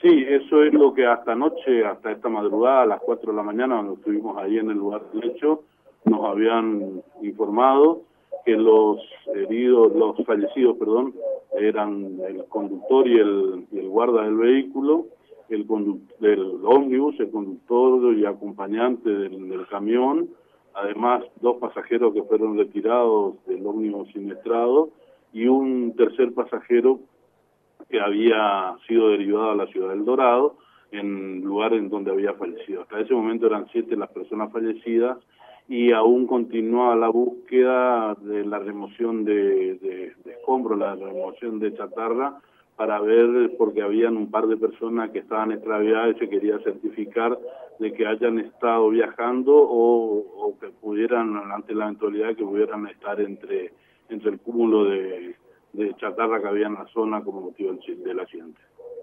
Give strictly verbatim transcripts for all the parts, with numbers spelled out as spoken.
Sí, eso es lo que hasta anoche, hasta esta madrugada, a las cuatro de la mañana, cuando estuvimos ahí en el lugar del hecho, nos habían informado que los heridos, los fallecidos, perdón, eran el conductor y el, y el guarda del vehículo, el conductor del ómnibus, el conductor y acompañante del, del camión, además dos pasajeros que fueron retirados del ómnibus siniestrado y un tercer pasajero que había sido derivado a la ciudad del Dorado, en lugar en donde había fallecido. Hasta ese momento eran siete las personas fallecidas y aún continuaba la búsqueda de la remoción de, de, de escombros, la remoción de chatarra, para ver, porque habían un par de personas que estaban extraviadas y se quería certificar de que hayan estado viajando o, o que pudieran, ante la eventualidad, que pudieran estar entre, entre el cúmulo de de chatarra que había en la zona como motivo del, del accidente.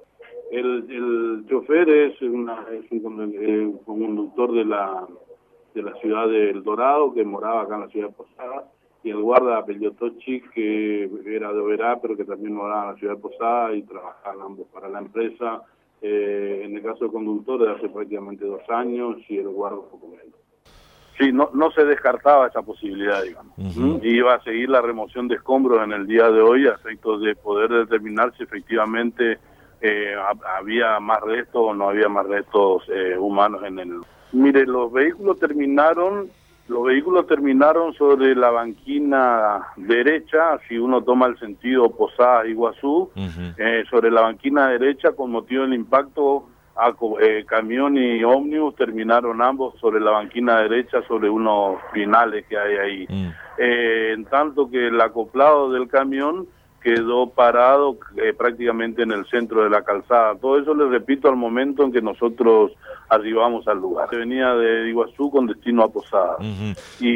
El, el chofer es, una, es un, eh, un conductor de la de la ciudad del Dorado, que moraba acá en la ciudad de Posada, y el guarda apellido Tochi, que era de Oberá, pero que también moraba en la ciudad de Posada y trabajaban ambos para la empresa. Eh, en el caso del conductor, de hace prácticamente dos años, y el guarda un poco menos. Sí, no, no se descartaba esa posibilidad, digamos. Uh-huh. Y iba a seguir la remoción de escombros en el día de hoy a efectos de poder determinar si efectivamente eh, había más restos o no había más restos eh, humanos en el... Mire, los vehículos terminaron, los vehículos terminaron sobre la banquina derecha, si uno toma el sentido Posada-Iguazú, uh-huh. eh, sobre la banquina derecha con motivo del impacto... Ah, eh, camión y ómnibus terminaron ambos sobre la banquina derecha, sobre unos finales que hay ahí. Mm. Eh, en tanto que el acoplado del camión quedó parado eh, prácticamente en el centro de la calzada. Todo eso, les repito, al momento en que nosotros arribamos al lugar. Se venía de Iguazú con destino a Posada. Uh-huh.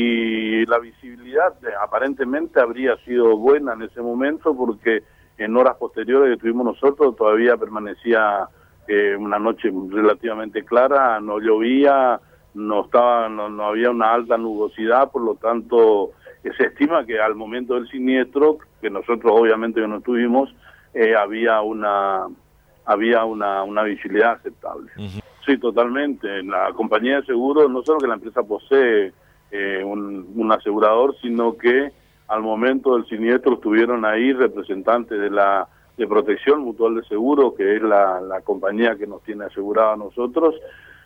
Y la visibilidad eh, aparentemente habría sido buena en ese momento, porque en horas posteriores que tuvimos nosotros todavía permanecía... Eh, una noche relativamente clara, no llovía, no estaba, no, no había una alta nubosidad, por lo tanto eh, se estima que al momento del siniestro, que nosotros obviamente no tuvimos, eh, había una había una, una visibilidad aceptable. Uh-huh. Sí, totalmente. La compañía de seguros, no solo que la empresa posee eh, un, un asegurador, sino que al momento del siniestro estuvieron ahí representantes de la de Protección Mutual de Seguro, que es la, la compañía que nos tiene asegurado a nosotros.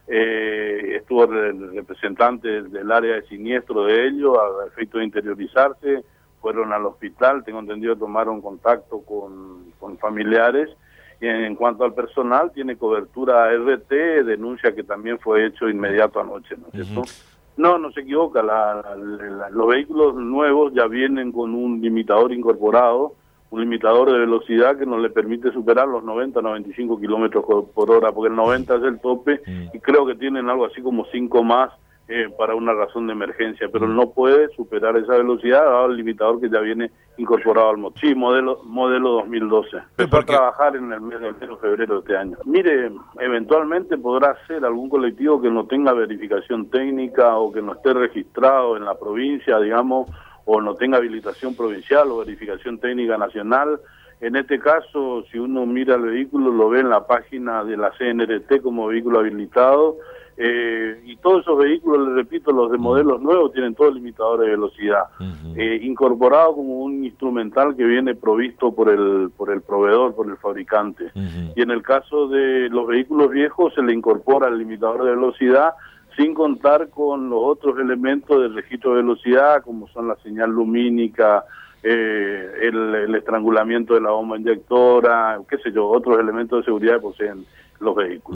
Eh, estuvo el representante del área de siniestro de ellos, a efecto de interiorizarse, fueron al hospital, tengo entendido, tomaron contacto con, con familiares. Y en, en cuanto al personal, tiene cobertura R T, denuncia que también fue hecho inmediato anoche, ¿no es cierto? Uh-huh. No, no se equivoca, la, la, la, los vehículos nuevos ya vienen con un limitador incorporado, un limitador de velocidad que nos le permite superar los noventa, noventa y cinco kilómetros por hora, porque el noventa es el tope, mm. y creo que tienen algo así como cinco más eh, para una razón de emergencia, pero mm. no puede superar esa velocidad dado el limitador que ya viene incorporado al motor. Sí, modelo modelo dos mil doce. Empezó a trabajar en el mes de enero, febrero de este año. Mire, eventualmente podrá ser algún colectivo que no tenga verificación técnica o que no esté registrado en la provincia, digamos, o no tenga habilitación provincial o verificación técnica nacional. En este caso, si uno mira el vehículo, lo ve en la página de la C N R T como vehículo habilitado, eh, y todos esos vehículos, les repito, los de modelos nuevos, tienen todos limitadores de velocidad, uh-huh. eh, incorporado como un instrumental que viene provisto por el por el proveedor, por el fabricante. Uh-huh. Y en el caso de los vehículos viejos, se le incorpora el limitador de velocidad, sin contar con los otros elementos del registro de velocidad, como son la señal lumínica, eh, el, el estrangulamiento de la bomba inyectora, qué sé yo, otros elementos de seguridad que poseen los vehículos.